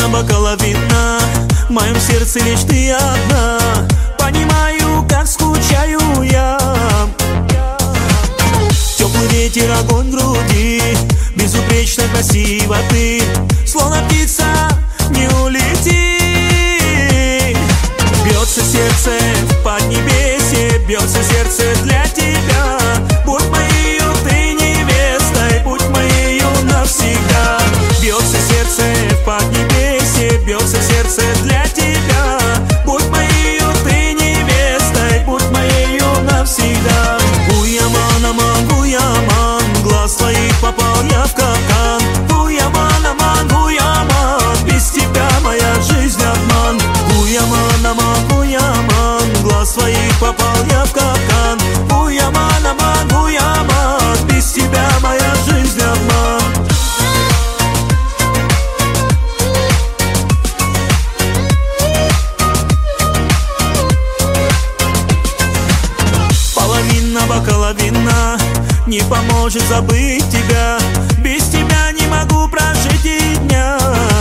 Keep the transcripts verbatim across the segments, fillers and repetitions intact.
бокала вина, в моем сердце лишь ты одна. Понимаю, как скучаю я. Теплый ветер, огонь в груди, безупречно красиво ты, словно птица, не улети. Бьется сердце в поднебесье, бьется сердце для тебя. Будь моею ты невестой, будь моею навсегда. Бьется сердце в поднебесье, бьется сердце для тебя. Будь моею ты невестой, будь моею навсегда. Буяман, аман, буяман, глаз твоих попал я в капкан. Буяман, аман, буяман, без тебя моя жизнь обман. Буяман, аман, буяман, глаз твоих попал я в капкан. Буяман, аман, буяман, без тебя моя жизнь обман. Половина бокала вина не поможет забыть тебя. Без тебя не могу прожить и дня.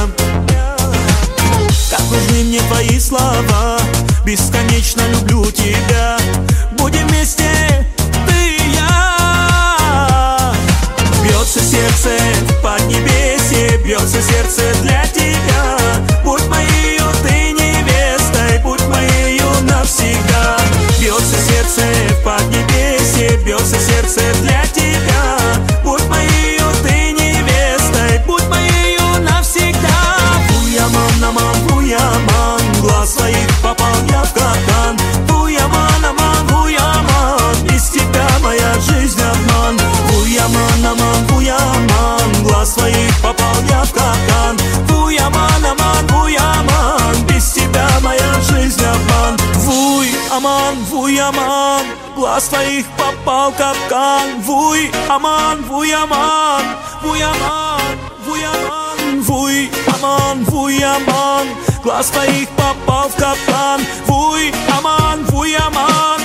Как нужны мне твои слова, бесконечно люблю тебя. Будем вместе, ты и я. Бьется сердце в поднебесье, бьется сердце для тебя. Будь моею ты невестой, будь моею навсегда. Бьется сердце в поднебесье, бьется сердце для тебя. Будь моею ты невестой, будь моею навсегда. Буяман, аман, буяман, глаз твоих попал я в капкан. Буяман, аман, буяман, без тебя моя жизнь обман. Буяман, аман, буяман, глаз твоих попал я в капкан. Буяман, аман, буяман, без тебя моя жизнь обман. Вуй, аман, вуй, аман, глаз твоих попал в капкан. Вуй, аман, вуй, аман, вуй, аман, вуй, аман, вуй, аман, вуй, аман, глаз твоих попал в капкан. Вуй, аман, вуй, аман.